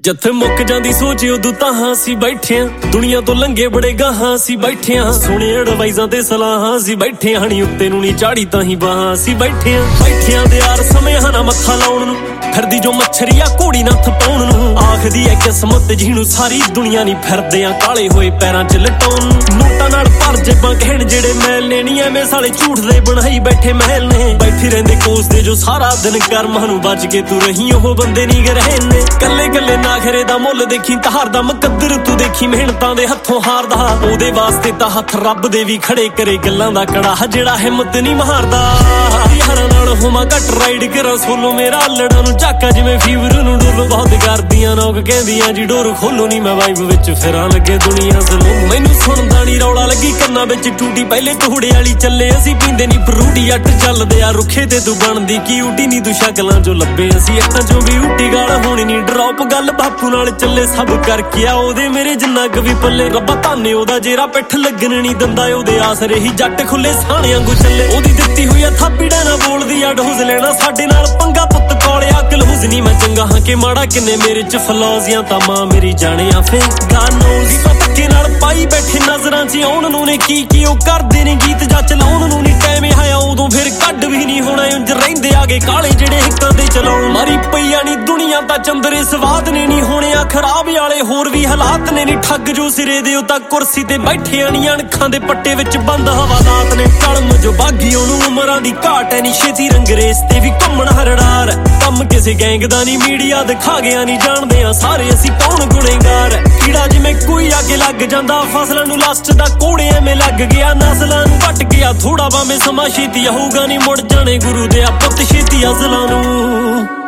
ਜਿੱਥੇ ਮੁੱਕ ਜਾਂਦੀ ਸੋਚ ਉਦੋਂ ਤਾਂ ਅਸੀਂ ਬੈਠੇ ਆਂ, ਦੁਨੀਆ ਤੋਂ ਲੰਘੇ ਬੜੇ ਗਾਹਾਂ ਅਸੀਂ ਬੈਠੇ ਆਂ, ਸੁਣੇ ਐਡਵਾਈਜ਼ਾਂ ਤੇ ਸਲਾਹਾਂ ਅਸੀਂ ਬੈਠੇ ਆਂ, ਹਣੀ ਉੱਤੇ ਨੂੰ ਨਹੀਂ ਚਾੜੀ ਤਾਂ ਹੀ ਬਾਹਾਂ ਅਸੀਂ ਬੈਠੇ ਆਂ ਦੇ ਯਾਰ ਸਮੇਂ ਨਾ ਮੱਥਾ ਲਾਉਣ ਨੂੰ, ਫਿਰਦੀ ਜੋ ਮੱਛਰੀਆ ਘੋੜੀ ਨਾ ਥਪਾਉਣ ਨੂੰ, ਆਖਦੀ ਐ ਕਿਸਮਤ ਜਿਹਨੂੰ ਸਾਰੀ ਦੁਨੀਆ ਨਹੀਂ, ਫਿਰਦੇ ਆਂ ਕਾਲੇ ਹੋਏ ਪੈਰਾਂ 'ਚ ਲਟਾਉਣ ਨੂੰ, ਨੋਟਾਂ ਨਾਲ ਭਰ ਜੇਬਾਂ ਕਹਿਣ ਜਿਹੜੇ ਮੈਲ ਨੇ ਨਹੀਂ ਐਵੇਂ ਸਾਲੇ ਝੂਠ ਦੇ ਬਣਾਈ ਬੈਠੇ ਮਹਿਲ ਨੇ, ਬੈਠੀ ਰਹਿੰਦੇ ਕੋਸਦੇ ਜੋ ਸਾਰਾ ਦਿਨ ਕਰਮਾਂ ਨੂੰ ਬਚ ਕੇ ਤੂੰ ਰਹੀ ਉਹ ਬੰਦੇ ਨਹੀਂ ਗਏ ਨੇ, ਕੱਲੇ ਕੱਲੇ ਨਾਖਰੇ ਦਾ ਮੁੱਲ ਦੇਖੀ ਤਹਾਰ ਦਾ ਮੁਕੱਦਰ ਤੂੰ ਦੇਖੀ ਮਿਹਨਤਾਂ ਦੇ ਹੱਥੋਂ ਹਾਰਦਾ, ਉਹਦੇ ਵਾਸਤੇ ਤਾਂ ਹੱਥ ਰੱਬ ਦੇ ਵੀ ਖੜੇ ਕਰੇ ਗੱਲਾਂ ਦਾ ਕੜਾ ਜਿਹੜਾ ਹਿੰਮਤ ਨਹੀਂ ਮਾਰਦਾ, ਯਾਰਾਂ ਨਾਲ ਹੋਵਾਂ ਘੱਟ ਰਾਈਡ ਕਰਾਂ ਸੋਲੋ ਮੇਰਾ ਲੜਾਂ ਨੂੰ ਝਾਕਾ ਜਿਵੇਂ ਫੀਵਰ ਨੂੰ ਡੋਰ ਬਹੁਤ ਕਰਦੀਆਂ ਨੌਕ ਕਹਿੰਦੀਆਂ ਜੀ ਡੋਰ ਖੋਲੋ ਨਹੀਂ ਮੈਂ ਵਾਈਬ ਵਿੱਚ ਫਿਰਾਂ ਲੱਗੇ ਦੁਨੀਆ ਜ਼ਲੂਮ, ਮੈਨੂੰ ਸੁਣਦਾ ਨਹੀਂ ਰੌਲਾ ਲੱਗੀ ਕੰਨਾਂ ਵਿੱਚ ਟੂਟੀ ਪਹਿਲੇ ਤੋੜੇ ਵਾਲੀ ਚੱਲੇ ਅਸੀਂ ਪੀਂਦੇ ਨਹੀਂ ਫਰੂਟੀ ਅੱਟ ਚੱਲਦੇ ਆ ਰੁੱਖੇ ਤੇ ਤੂੰ ਬਣਦੀ ਕੀ ਉਡੀ ਨਹੀਂ ਤੂੰ ਸ਼ਕਲਾਂ ਚੋਂ ਲੱਭੇ ਅਸੀਂ ਅੱਖਾਂ ਚੋਂ ਵੀ ਉਟੀ ਗਾਲ ਹੋਣੀ ਨਹੀਂ ਡਰੌਪ ਗੱਲ ਬਾਪੂ ਨਾਲ ਚੱਲੇ ਸਭ ਕਰਕੇ ਆ ਉਹਦੇ ਮੇਰੇ ਜਿੰਨਾ ਕੁ ਵੀ ਪੱਲੇ ਰੱਬਾ ਧਾਨੇ ਉਹਦਾ ਜੇਰਾ ਪਿੱਠ ਲੱਗਣ ਨਹੀਂ ਦਿੰਦਾ ਉਹਦੇ ਆਸਰੇ ਹੀ ਜੱਟ ਖੁੱਲੇ ਸਾਣਿਆਂ ਵਾਂਗੂ ਚੱਲੇ ਉਹਦੀ ਦਿੱਤੀ ਹੋਈ ਆ ਥਾਪੀੜਾ ਨਾ ਬੋਲਦੀ ਆ ਡੋਜ਼ ਲੈਣਾ ਸਾਡੇ ਨਾਲ ਪੰਗਾ ਪੁੱਤ ਕੋਲੇ ਅਕਲ ਹੁਜ਼ ਨਹੀਂ ਮੈਂ ਚੰਗਾ ਹਾਂ ਕਿ ਮਾੜਾ ਕਿੰਨੇ ਮੇਰੇ ਚ ਫਲੌਜ਼ੀਆਂ ਤਾਂ ਮਾਂ ਮੇਰੀ ਜਾਣਿਆ ਫੇ ਗਾਨੋਜ਼ ਧੱਕੇ ਨਾਲ ਪਾਈ ਬੈਠੇ ਨਜ਼ਰਾਂ 'ਚ ਆਉਣ ਨੂੰ ਨੇ ਕੀ ਉਹ ਕਰਦੇ ਨੇ ਗੀਤ ਜਾਂ ਚਲਾਉਣ ਨੂੰ ਨਹੀਂ ਟਾਈਮ ਆਇਆ ਉਦੋਂ ਫਿਰ ਕੱਢ ਵੀ ਨਹੀਂ ਹੋਣਾ ਉਂਝ ਰਹਿੰਦੇ ਆਗੇ ਕਾਲੇ ਜਿਹੜੇ ਹਿੱਕਾਂ ਦੇ ਚਲਾਉਣ ਮਾਰੀ ਪਈਆ ਨਹੀਂ ਦੁਨੀਆ ਤਾਂ ਚੰਦਰੇ ਸਵਾਦ ਨੇ ਨਹੀਂ ਹੋਣੇ ਆ ਖਰਾਬ ਵਾਲੇ ਹੋਰ ਵੀ ਹਾਲਾਤ ਨੇ ਨਹੀਂ ਠੱਗ ਜੋ ਸਿਰੇ ਦੇ ਉਹ ਤਾਂ ਕੁਰਸੀ ਤੇ ਬੈਠੇ ਆਣੀ ਅਣਖਾਂ ਦੇ ਪੱਟੇ ਵਿੱਚ ਬੰਦ ਹਵਾਲਾਤ ਨੇ ਕਲਮ ਜੋ ਬਾਗੀ ਉਹਨੂੰ ਉਮਰਾਂ ਦੀ ਘਾਟ ਐ ਨਹੀਂ ਛੇਤੀ ਰੰਗਰੇਸ ਤੇ ਵੀ ਘੁੰਮਣ ਹਰੜਾਰ ਕੰਮ ਕਿਸੇ ਗੈਂਗ ਦਾ ਨਹੀਂ ਮੀਡੀਆ ਦਿਖਾ ਗਿਆ ਨਹੀਂ ਜਾਣਦੇ ਆ ਸਾਰੇ ਅਸੀਂ ਕੌਣ ਗੁਨੇਗਾਰ ਕੀੜਾ ਜਿਵੇਂ ਕੋਈ ਅੱਗੇ ਲੱਗ ਜਾਂਦਾ ਫਸਲਾਂ ਨੂੰ ਲਾਸਟ ਦਾ ਕੋੜੇ ਐਵੇਂ ਲੱਗ ਗਿਆ ਨਸਲਾਂ ਨੂੰ ਵੱਟ ਗਿਆ ਥੋੜਾ ਭਾਵੇਂ ਸਮਾਂ ਛੇਤੀ ਆਊਗਾ ਨਹੀਂ ਮੁੜ ਜਾਣੇ ਗੁਰੂ ਦੇ ਆ ਪੁੱਤ ਛੇਤੀ ਅਜ਼ਲਾਂ ਨੂੰ।